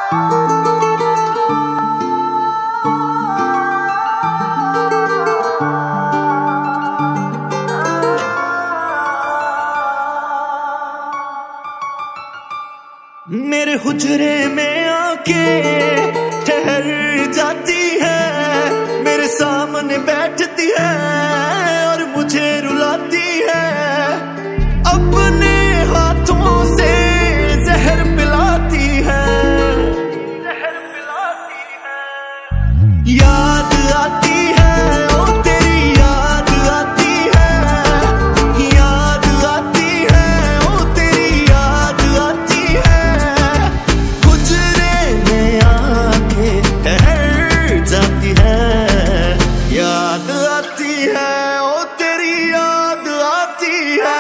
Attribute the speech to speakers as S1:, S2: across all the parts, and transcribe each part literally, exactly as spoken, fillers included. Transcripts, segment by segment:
S1: मेरे हुजरे में आके ठहर जाती है, मेरे सामने बैठती है और मुझे रुलाती है, अपने हाथों से जहर पिलाती है, जहर पिलाती है। याद आती है ओ तेरी याद आती है, याद आती है ओ तेरी याद आती है, हुजरे में आके ठहर जाती है, याद आती है ओ तेरी याद आती है।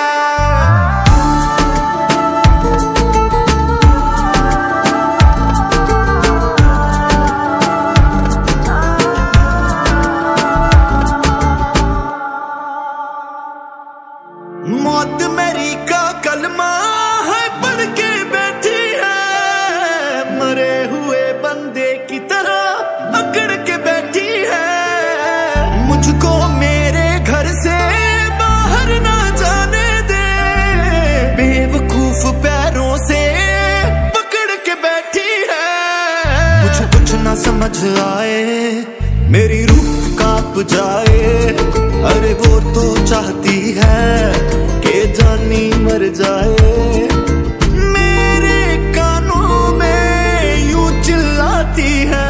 S1: मौत मेरी का कलमा है पढ़ के बैठी है, मरे हुए बंदे की तरह अकड़ के बैठी है, मुझको मेरे घर से बाहर ना जाने दे, बेवकूफ पैरों से पकड़ के बैठी है। मुझे कुछ ना समझ आए, मेरी रूह कांप जाए, अरे वो तो चाहती है कि जानी मर जाए, मेरे कानों में यूं चिल्लाती है,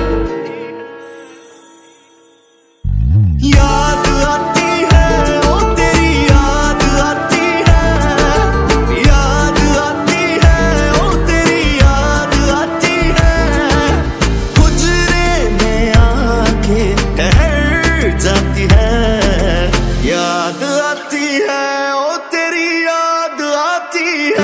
S1: याद आती है ओ तेरी याद आती है, याद आती है ओ तेरी याद आती है, हुजरे में आके ठहर जाती है, याद आती है ओ तेरी याद आती है।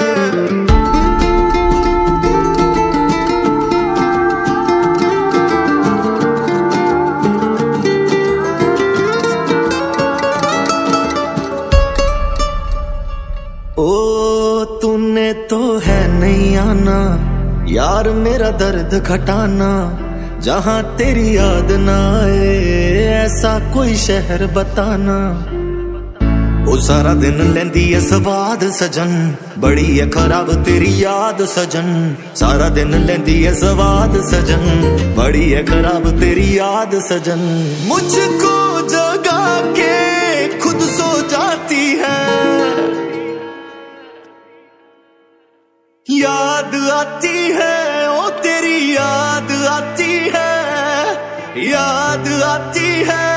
S1: ओ तूने तो है नहीं आना यार मेरा दर्द घटाना, जहां तेरी याद ना आए ऐसा कोई शहर बताना। ओ सारा दिन लेंदी है स्वाद सजन, बड़ी है खराब तेरी याद सजन, सारा दिन लेंदी है स्वाद सजन, बड़ी है खराब तेरी याद सजन, मुझको जगा के खुद सो जाती है, याद आती है ओ तेरी याद आती है, याद आती है